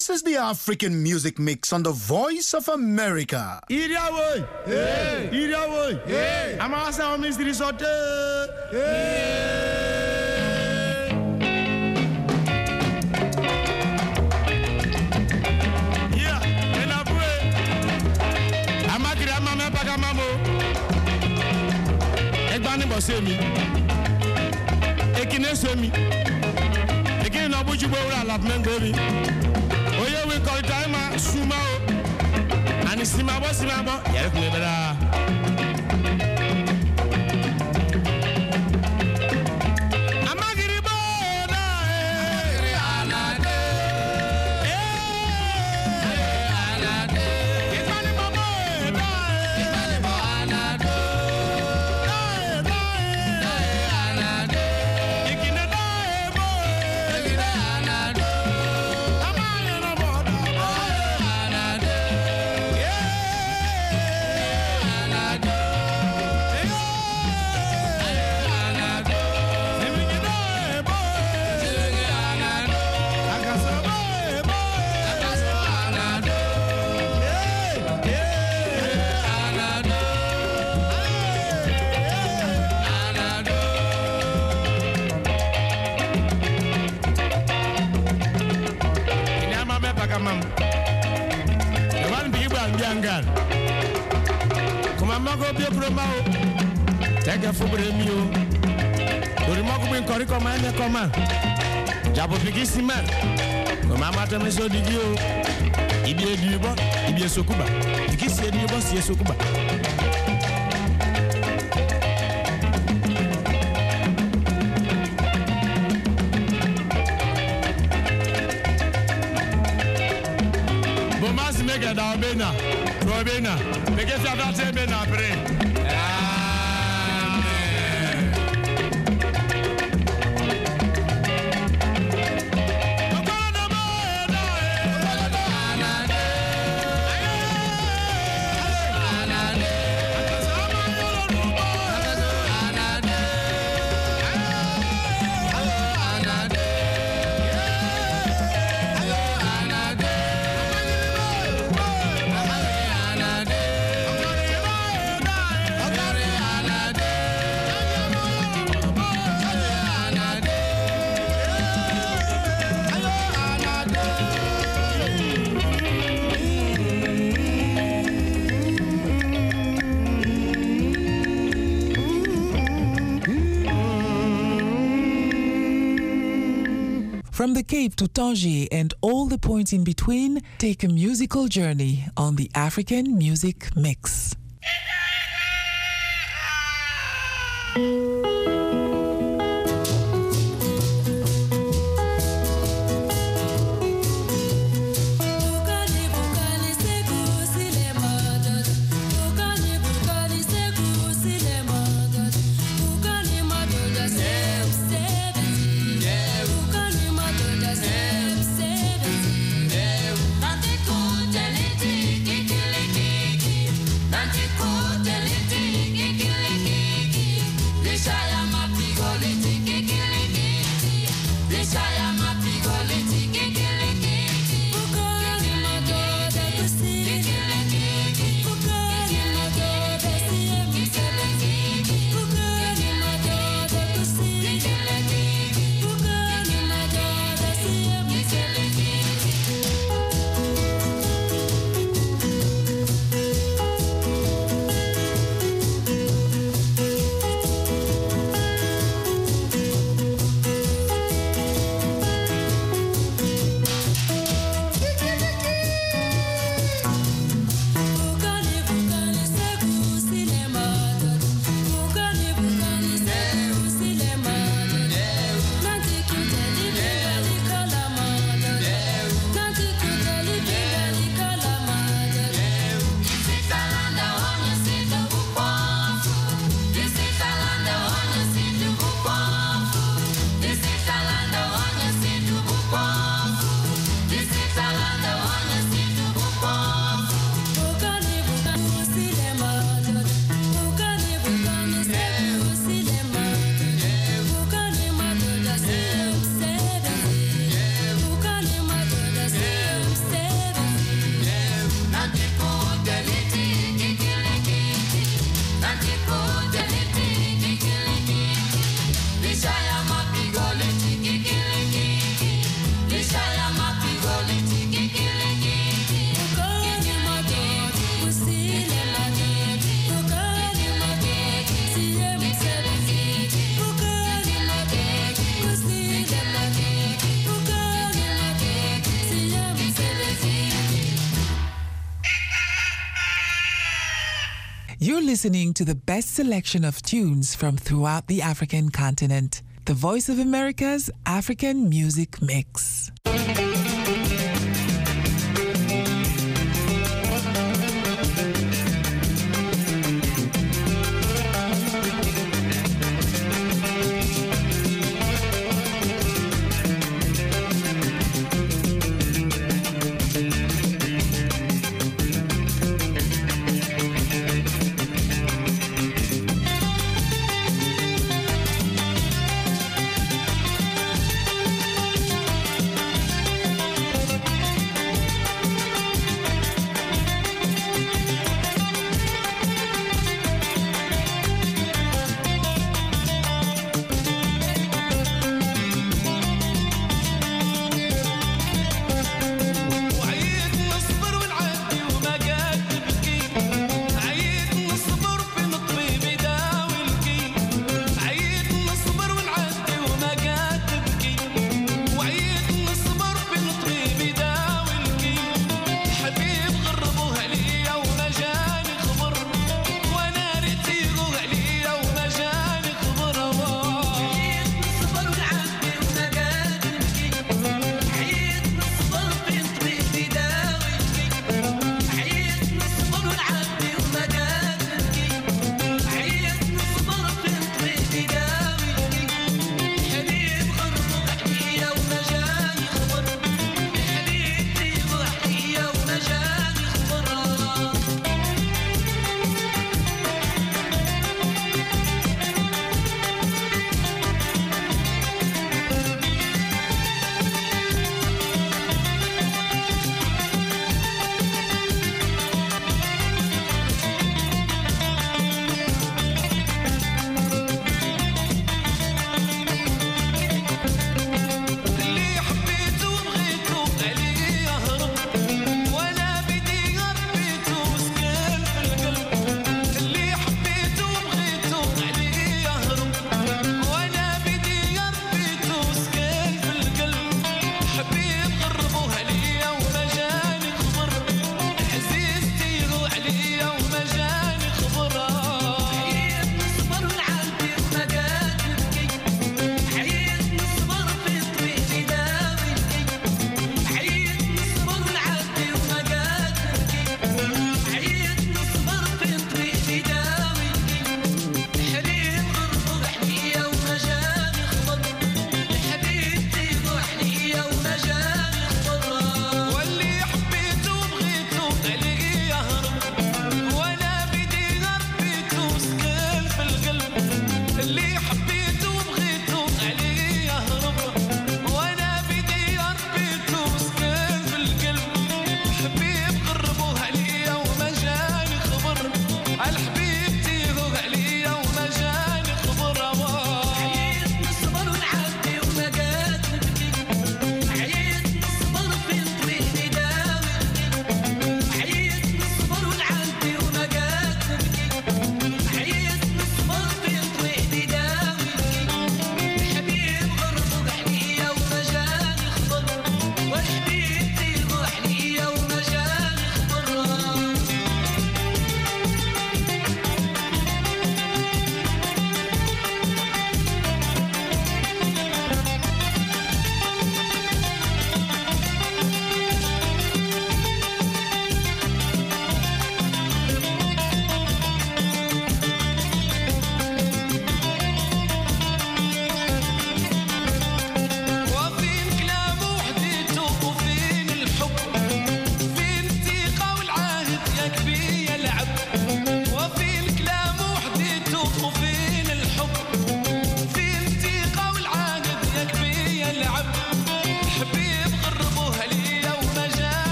This is the African music mix on the Voice of America. Iriawoy, hey, Iriawoy, hey, Amasa o Mystery Sote, yeah, enabwe, Amakiri amame pagamamo, Egbani bosemi, Ekine semi, Ekine nabuji bora lapmengobi. Oye we call time sumao ani simabo yere kulebera amagiri boda alade alade itani mama itani alade alade ikine bo ikine alade Take a football meal. The remarkable Corrico man, come Jabo Pigissima. Mamma Tameso di Dio. Ibia Duba, Ibia Sokuba. Pigissima, Dubas, Yesukuba. Bomas mega da Bena, Robena, make it about 10 Bena Pre. From the Cape to Tangier and all the points in between, take a musical journey on the African Music Mix. You're listening to the best selection of tunes from throughout the African continent. The Voice of America's African Music Mix.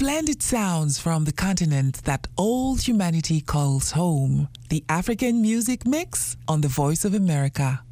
Splendid sounds from the continent that all humanity calls home. The African Music Mix on the Voice of America.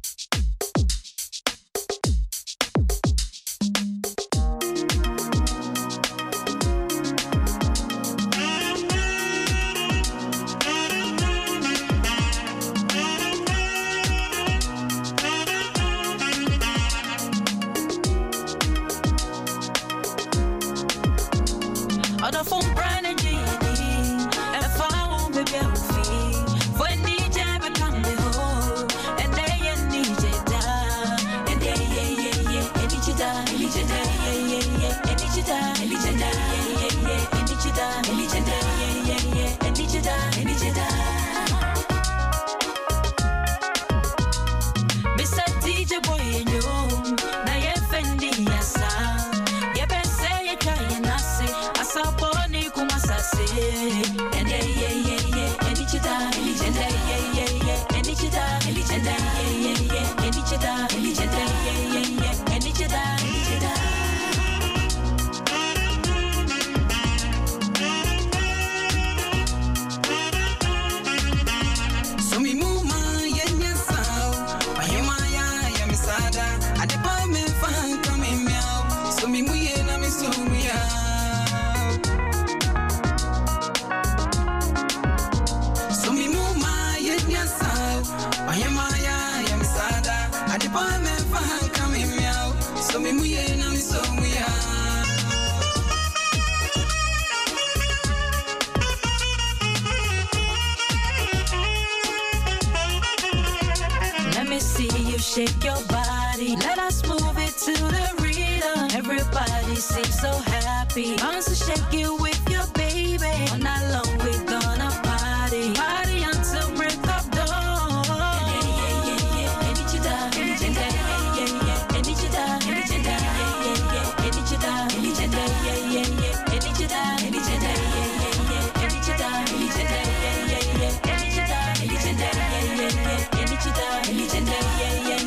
Shake your body, let us move it to the rhythm. Everybody seems so happy. Bounce and shake it with your baby. All night long we're gonna party, party until break of dawn. Yeah, yeah, yeah, yeah. Any chida, any chida, yeah, yeah, yeah. Any chida, any chida, yeah, yeah, yeah. Any chida, any chida, yeah, yeah, yeah. Any chida, any chida, yeah, yeah, yeah. Any chida, any chida, yeah, yeah, yeah. Any chida, any chida, yeah, yeah, yeah. Any chida, any chida, yeah, yeah.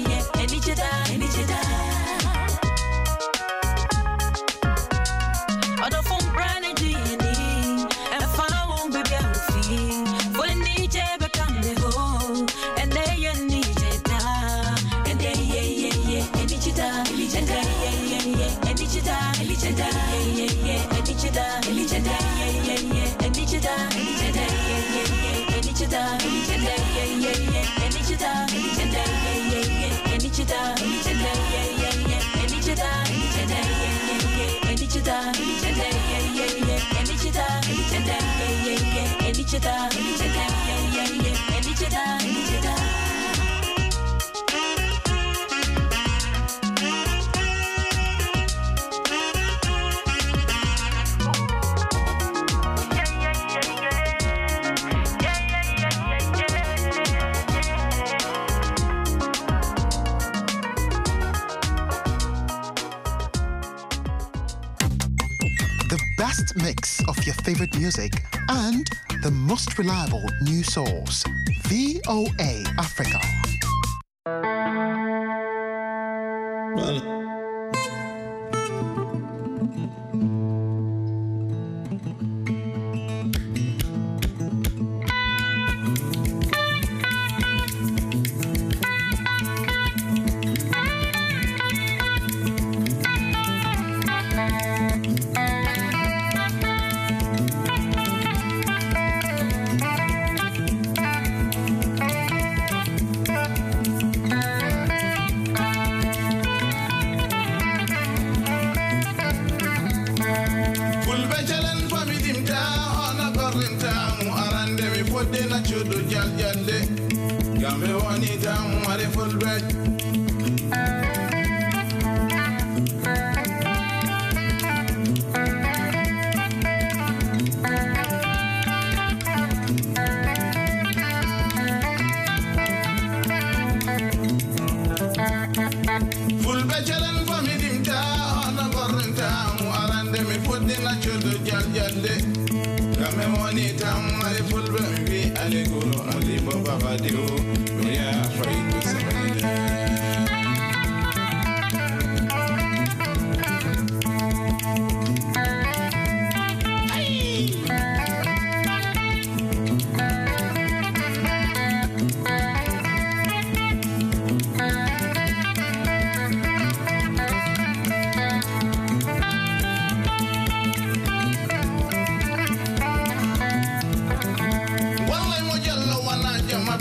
Mix of your favorite music and the most reliable news source, VOA Africa.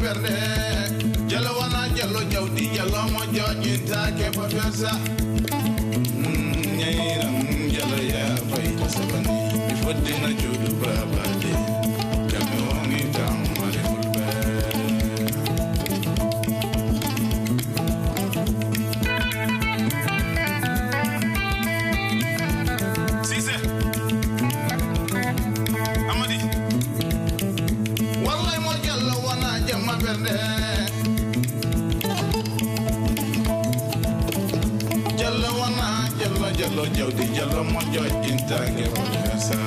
verde jalo wana jalo jawdi jalo mo joji take professor nyaira jalo ya fay sabani mi fodde na jodu baba de kami woni tam mare fulbe sise amadi wallahi mo jalo wana jama verde Jalo jawdi jalo mo joji take professor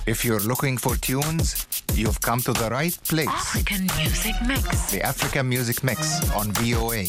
If you're looking for tunes, you've come to the right place. African Music Mix. The African Music Mix on VOA.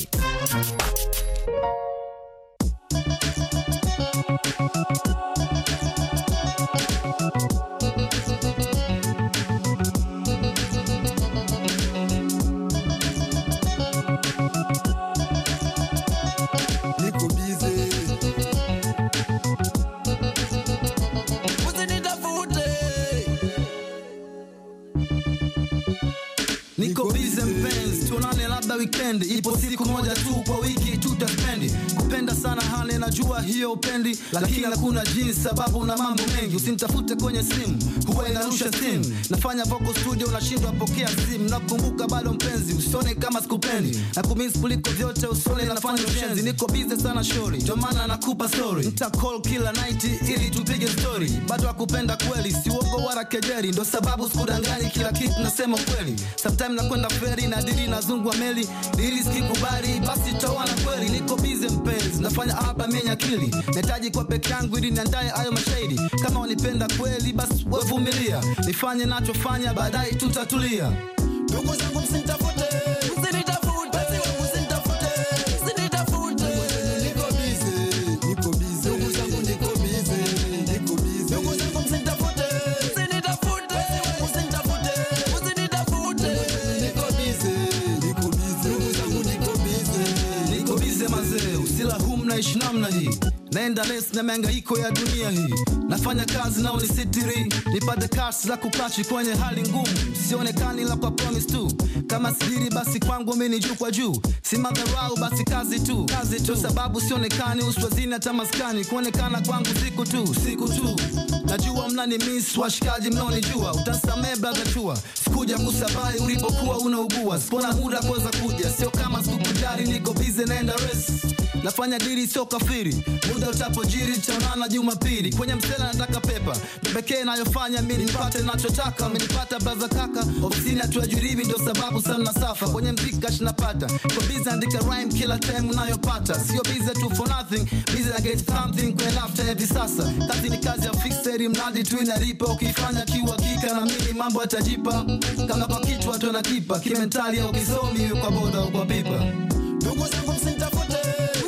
Weekend ipo siku moja tu kwa wiki tutaspendi kupenda sana hali najua hiyo upendi lakini hakuna jinsi sababu na mambo mengi usinitafute kwenye simu huwa inarusha simu nafanya vocal studio unashindwa pokea simu nakumbuka bado mpenzi usione kama sikupendi na kumiss kuliko vyote usione nafanya ushenzi niko busy sana shori ndio maana nakupa story nita call kila night ili tupige story bado akupenda kweli si uongo wala kejeli ndio sababu sikudanganyi kila kitu nasema kweli sometimes nakwenda ferry na dili nazungwa meli ili sikubali basi tawana kweli niko busy mpenzi nafanya hapa menya akili nahitaji kwa peke yangu ili niandae hayo mashairi kama unipenda kweli basi wevumilia nifanye nachofanya baadaye tutatulia ndugu zangu msinitafute msinitafute msinitafute msinitafute niko busy ndugu zangu niko busy ndugu zangu msinitafute msinitafute msinitafute msinitafute niko busy mazee usila naishi namna hii naenda les na mangaiko ya dunia hii nafanya kazi na unisitiri nipate kasi za kukachi kwenye hali ngumu sionekani la kwa promise tu kama siri basi kwangu mimi juu kwa juu si madharau basi kazi tu sababu sionekani uswazini hata maskani kuonekana kwangu siku tu najua mnani miss washikaji mnaonijua utasamee brother chua sikuja kusabai ulipokuwa unaugua sipona muda kuweza kuja sio kama sikukujali niko busy naenda rest nafanya dili sio kafiri muda utapojiri chaonana Jumapili kwenye msela nataka pepa pekee nayofanya mimi nipate ninachotaka amenipata brother kaka ofisini atuajiribi ndio sababu sana safa kwenye mziki cash napata kwa busy andika rhyme kila time unayopata sio busy to for nothing busy I get something when after hivi sasa kazi ni kazi ya fixed mradi tu inalipa ukifanya kiuhakika na mimi mambo yatajipa kama kwa kichwa tu nakipa kimentali au kisomi kwa boda au kwa pipa ndugu zangu msinitafute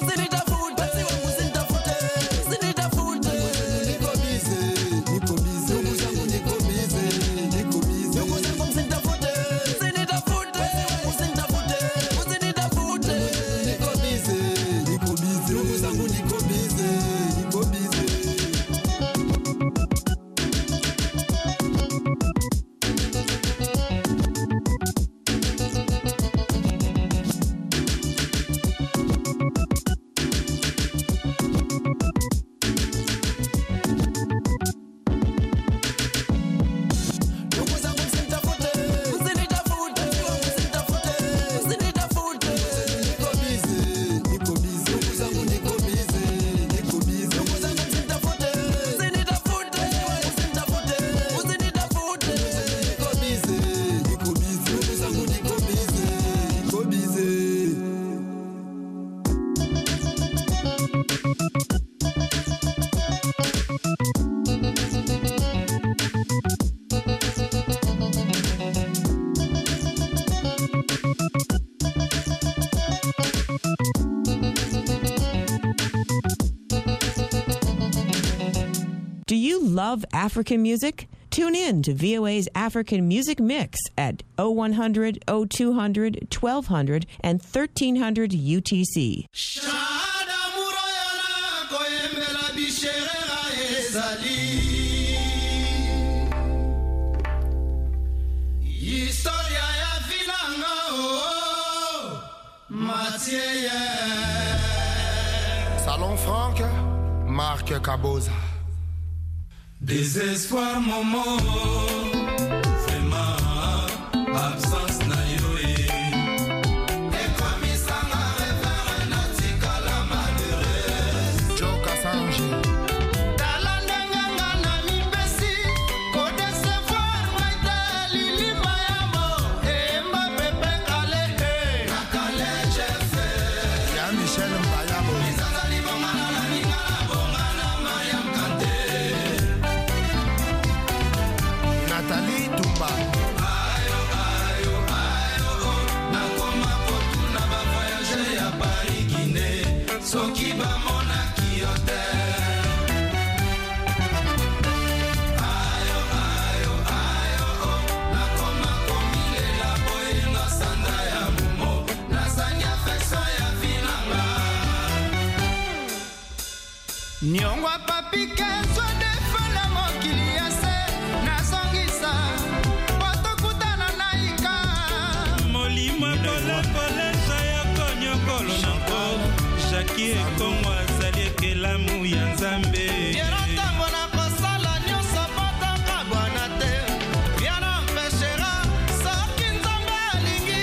Do you love African music? Tune in to VOA's African Music Mix at 0100, 0200, 1200, and 1300 UTC. Salon Franck, Marc Caboza. Désespoir Momo, vraiment absence na yoé. Et comme il s'en a référé, natika la malheureuse. Joe Kassange. Talandanga na mipesi, ko décevoir maïta lili mayamo. Et mba pepe kale, na kale j'ai fait. Y'a Michel Mbayabo. Izazali bongana na ningala bongana mayam kante. Nyongwa papi keswa defala mokili yase nasongisa potokutana naika molimo pole saya konyokolo nako Jackie Ekongwa azali ekelamu ya Nzambe yerotango na kosala nyonso potaka bwana te rien n'empêchera soki Nzambe alingi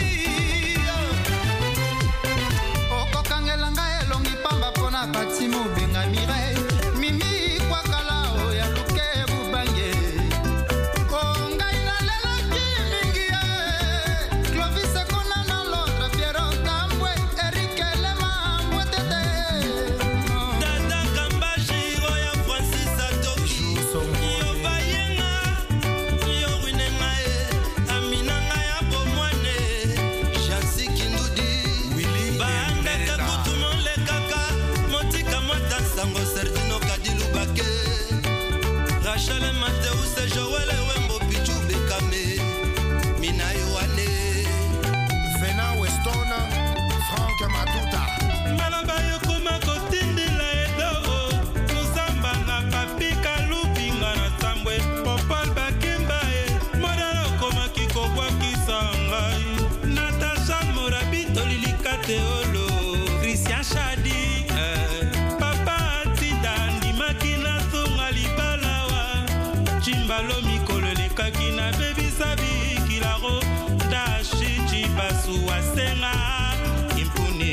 okokangelanga elongi pamba mpona pati mobenga Mireille mimi kwakala oya luke bubange ongai nalelaki mingi ye Clovis ekona na Londres Piero Tambwe Eric Elema mbwetete Dada Kambashi Roya Francis Atoki Yo bayenga Yo winenga Aminanga ya bomwane Jansi Kindudi Banda kakutumo le kaka Motika mwata sango Serdino Kadilu Bake Rachel Mateus Joel Wembo Pichu Bekame Mina Yohane Fena Westona, Frank Matuta. Malaba yokoma kotindila edo Kozamba na papi kalupinga na tambwe Popol bakemba Modalo koma kikobwa kisangai Natasha Morabito lilikate olo Christian Shadi Papa Atinda Ndimaki na thunga libalawa Chimbalo mikolo lekaki na bebi sabi kilaro Dashi chibasu wasenga impune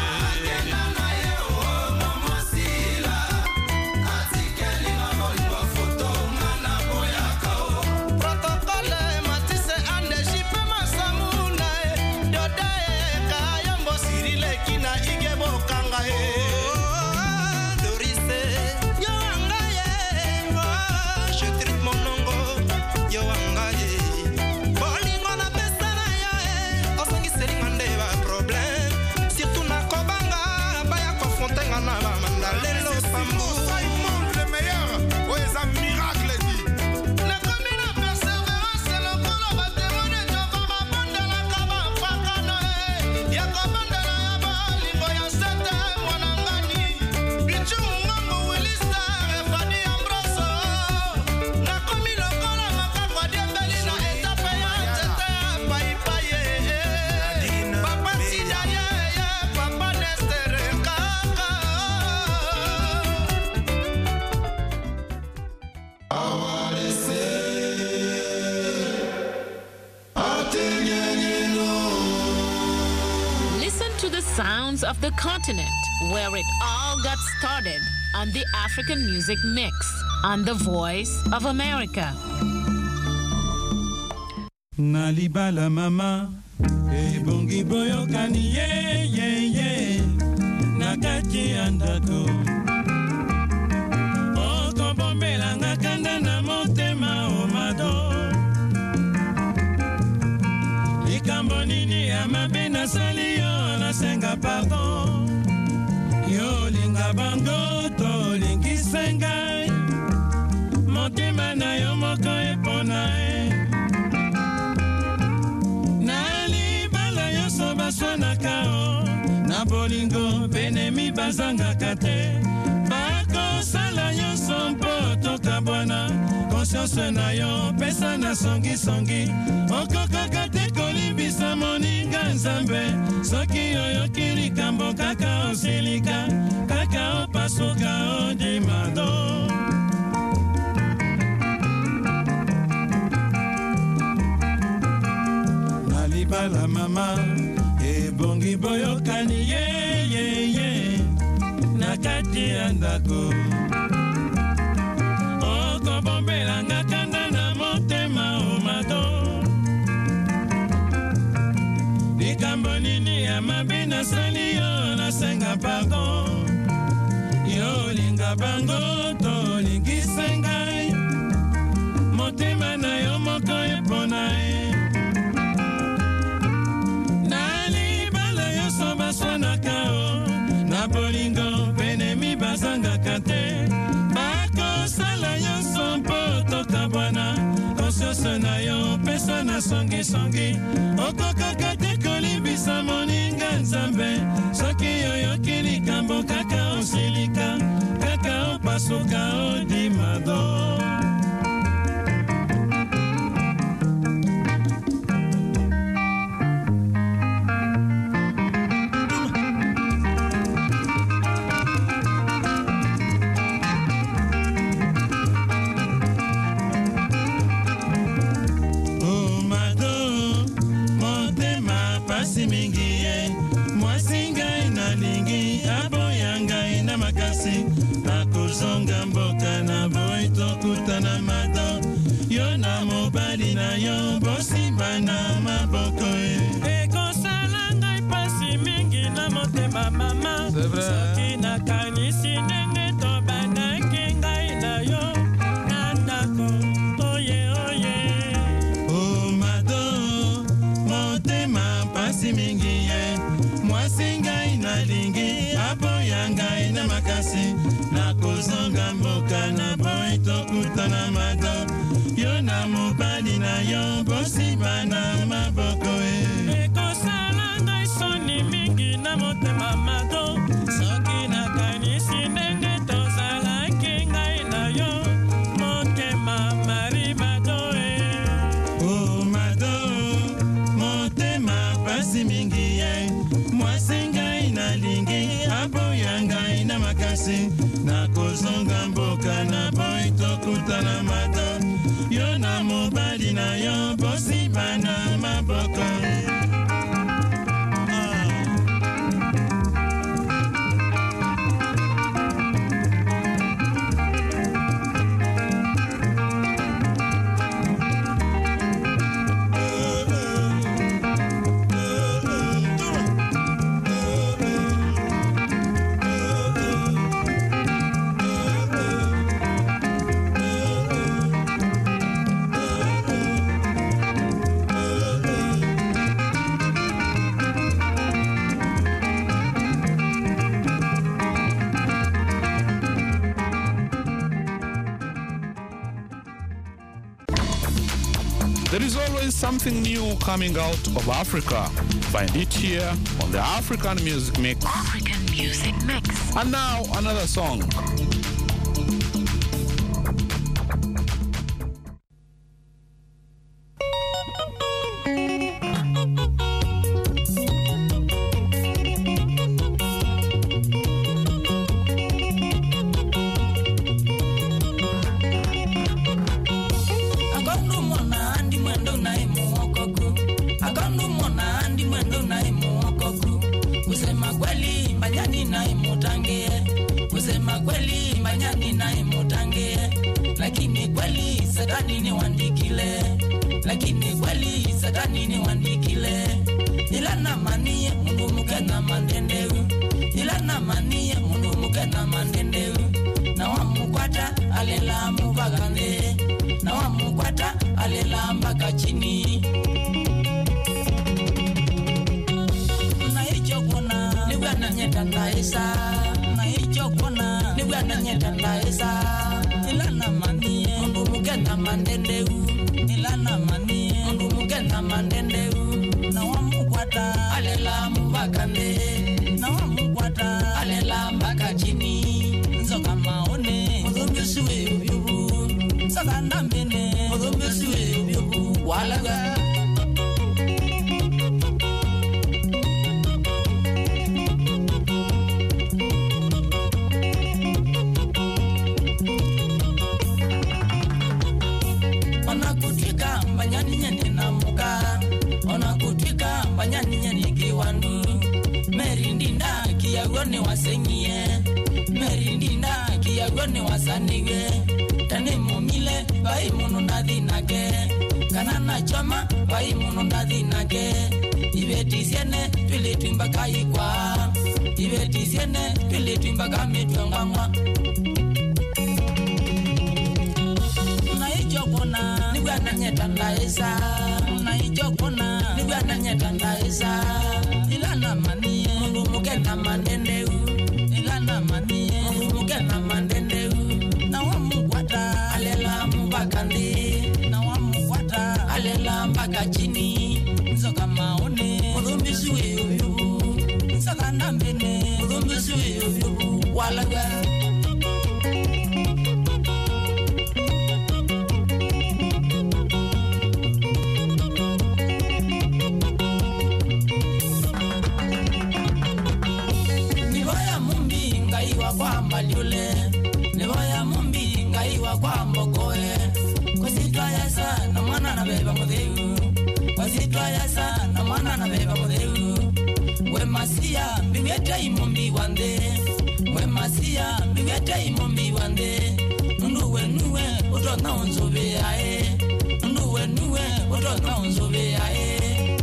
protokole matise ande jipe masamuna dode kayambo sirileki na igebo kanga Dorise yo angaye je tripe mon nongo yo angaye bolingo na pesa na yo osongi selinga ndeba problème surtout na kobanga baya konfrontenga na bamandalelo pambu Simon, le meilleur. Ouais, c'est un miracle, dit. na komi na perseverance lokolo batemone jova babondelaka bafakano ya kobondela ya bolingo ya sete mwana ngani bichu ngongo wilisa efani ambroso na komi lokola makakwa diembeli na etape ya nzete ya paipaye papa sidaye papa nestere kaka Listen to the sounds of the continent where it all got started on the African Music Mix on The Voice of America. Nalibala mama ebongi boyokani ye nakati ya ndako okobombelanga kanda na motema omado likambo nini ya mabe nasali yo nasenga pardon yo linga bango tolingise ngai motema na yo moko epona nalibala nyonso baswanaka na bolingo benemi bazangaka te bakosala nyonso mpo tokabwana konsianse na yo pesa na songisongi okokaka te kolimbisa moninga nzambe soki oyoki likambo kaka osilika kaka opasuka odimado nalibala mama ebongi boyokani ye na kati ya ndako okobombelanga kanda na motema omado likambo nini ya mabe nasali yo nasenga pardon yo linga bango tolingise ngai motema na yo moko epona nalibala nyonso baswanaka na bolingo benemi bazangaka te bakosala nyonso mpo tokabwana konsianse na yo pesa na songisongi okokaka te kolimbisa moninga nzambe soki oyoki likambo kaka osilika kaka basuka odimado. Nakuzonga mboka na boy tokutana mado. Yo na mobali na yo bosi bana maboko ekosala ngai pasi mingi na motema mama. Soki nakanisi ndenge tobandaki ngai na yo na ndako oye oye. Oh mado motema pasi mingi ye. Mwasi ngai nalingi aboya ngai na makasi. Nakuzonga mboka na boy tokutana mado. Yo na mobali na yo bosi bana maboko ekosala ngai soni mingi na motema mado. Soki nakanisi ndenge tozalaki ngai na yo motema mari mado Oh mado motema pasi mingi ye. Mwasi ngai nalingi aboya ngai na makasi. Nakuzonga mboka na boy tokutana mado. Yo na mobali na yo bosi bana maboko There is always something new coming out of Africa. Find it here on the African Music Mix. African Music Mix. And now another song. masia mbingete imombi wande mwe masia mbingete imombi wande nduwe nuwe utona onzobe ae nduwe nuwe utona onzobe ae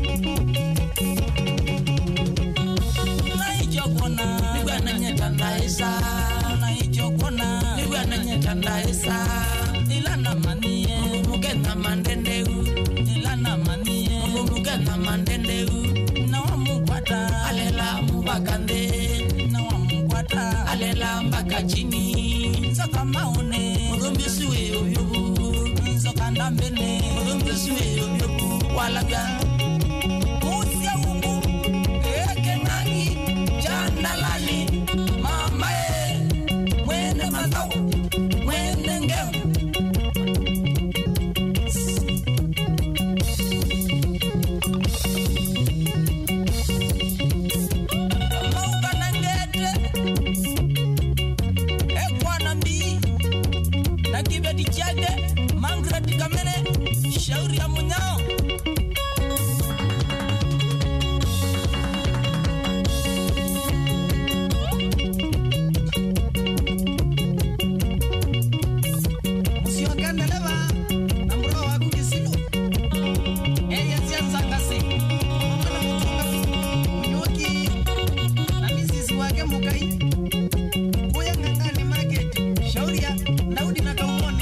na ijokona niwe ananyetanda esa na ijokona niwe ananyetanda esa ilana manie mugena mandendeu ilana manie mugena mandendeu na wamukwata alela mubakande na wamukwata alela mbakachini nzoka maone murumbisiwe yobu nzoka ndambene murumbisiwe yobu walaga usia ubu ekenani chandalani mama mwene mazao mwene ngeu shauri ya munyao usiwakandeleva na mroho wako kisilu eya sianza kasi mwana kutunga unyoki na misisi wake mukai kuya ngangani market shauri ya Daudi na Kaumone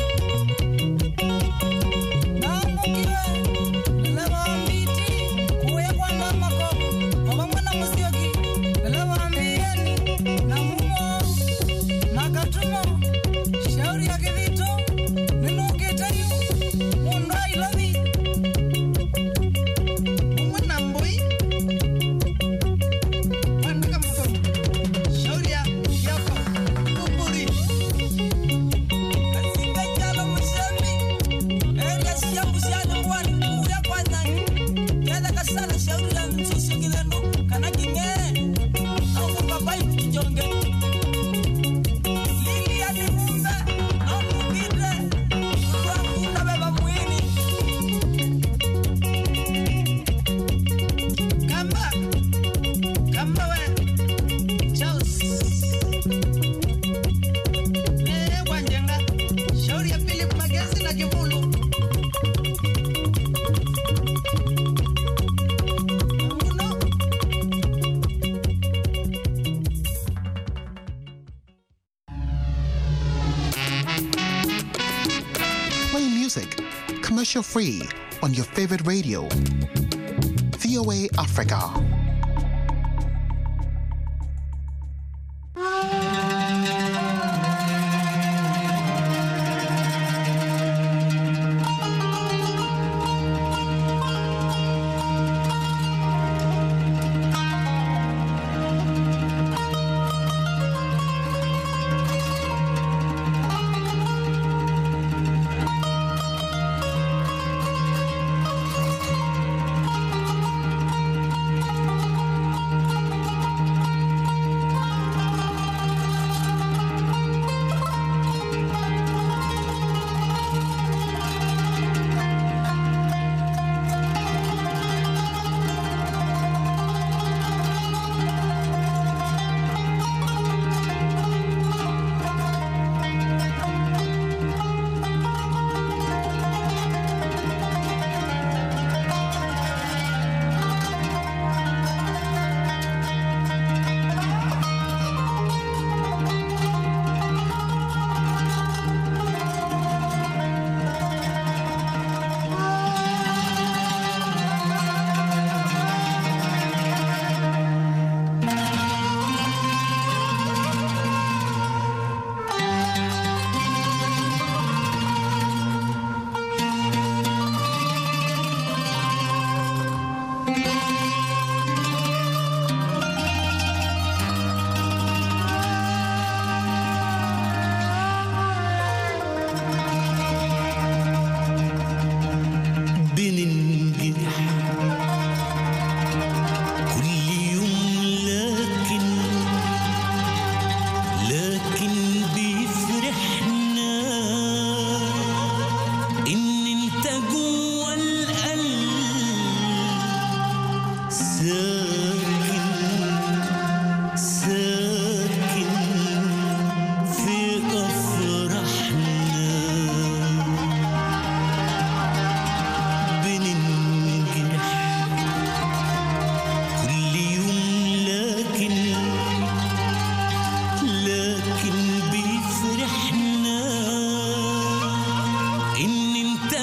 Commercial free on your favorite radio. VOA Africa.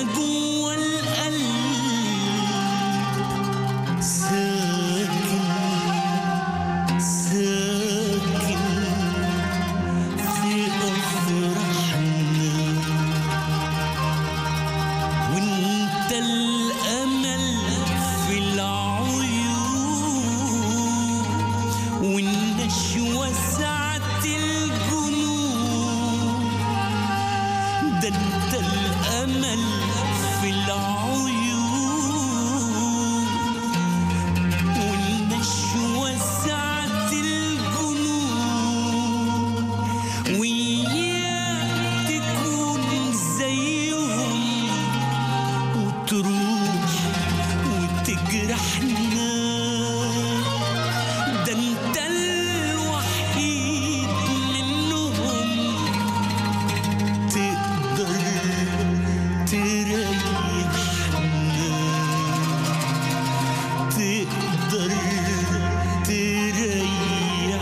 جوا القلب ساكن ساكن في أفراحنا وانت الأمل في العيون والنشوة سعة الجنون ده انت الأمل في العيون والنشوة سعة الجنون وياك تكون زيهم وتروح وتجرحنا ده انت الوحيد منهم تقدر تريحنا تقدر تريحنا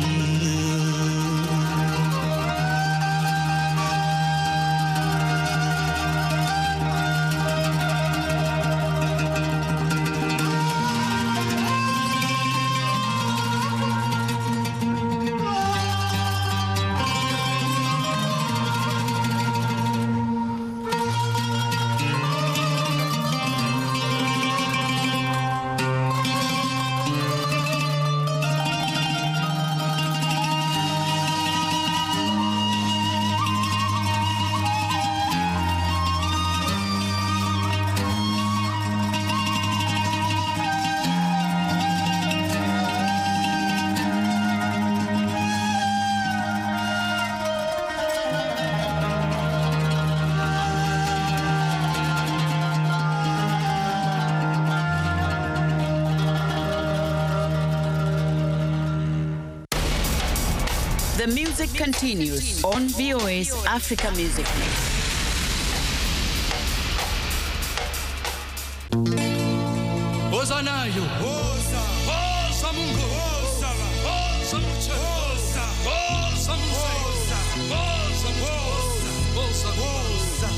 The music continues on VOA's Africa Music Mix. Ozanayo, Oza, Oza Mungo, Oza, Oza Mucha, Oza, Oza Musa, Oza, Oza, Oza.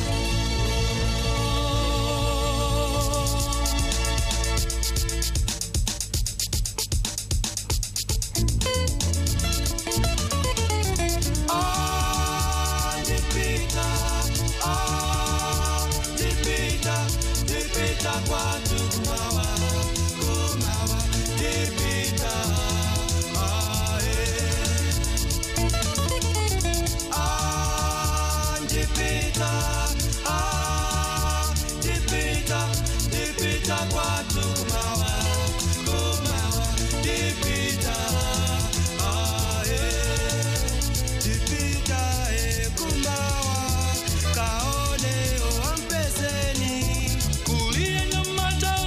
Kulia nyamata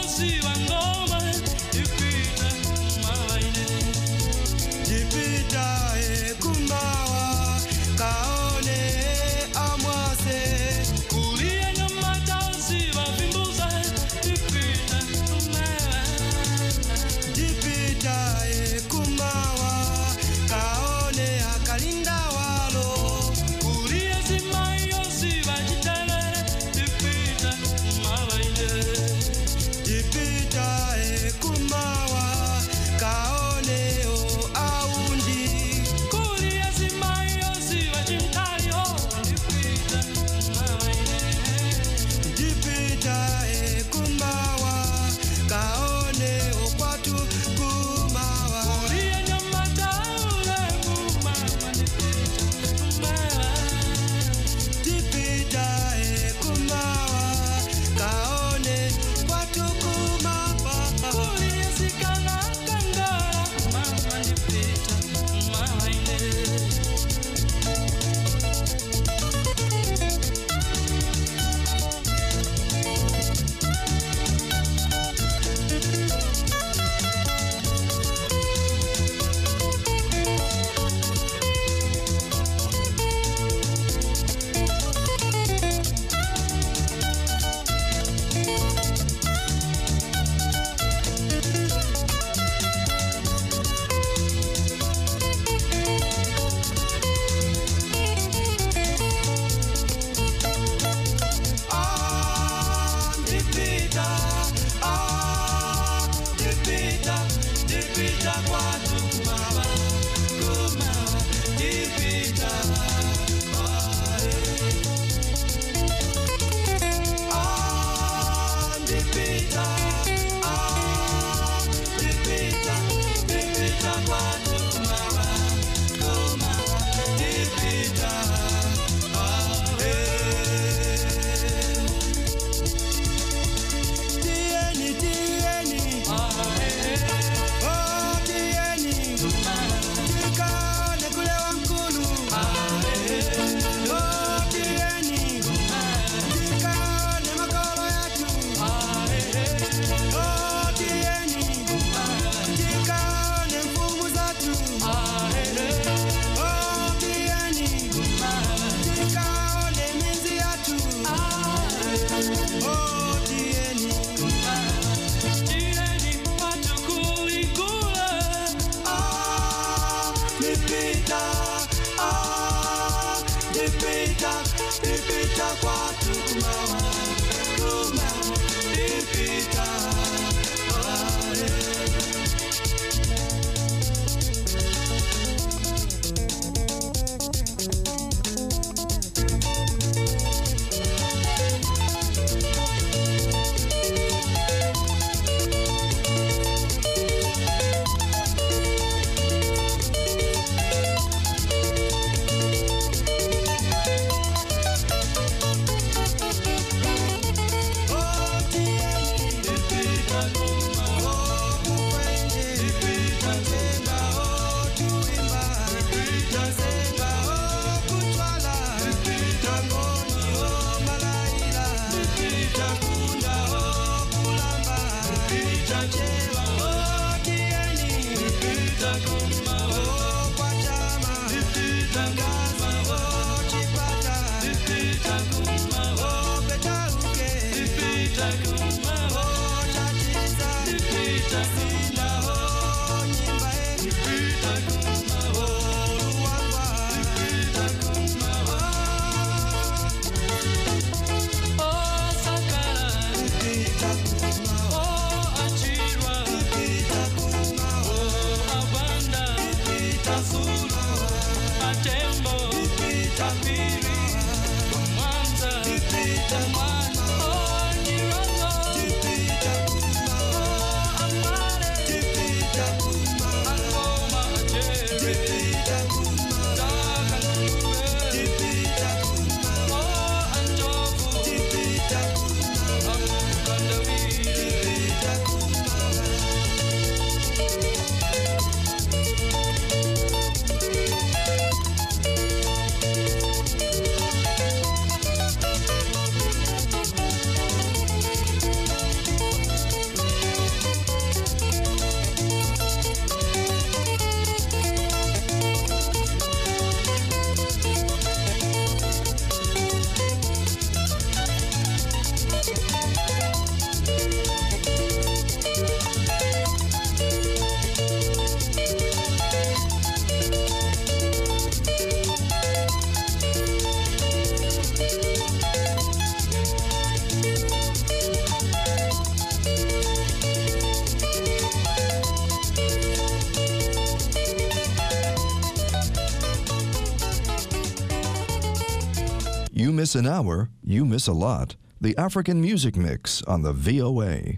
You miss an hour, you miss a lot. The African Music Mix on the VOA.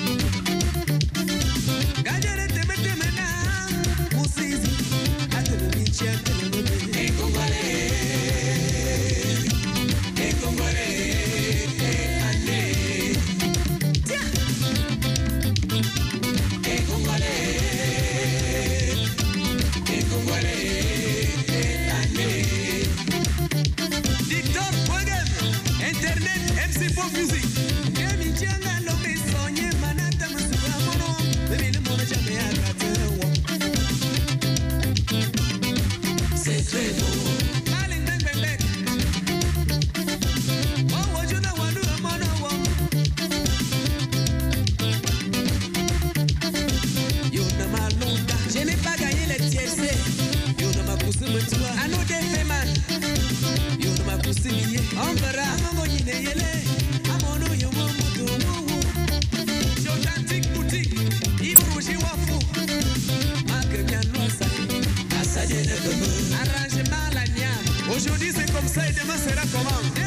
I ça et demain sera comment?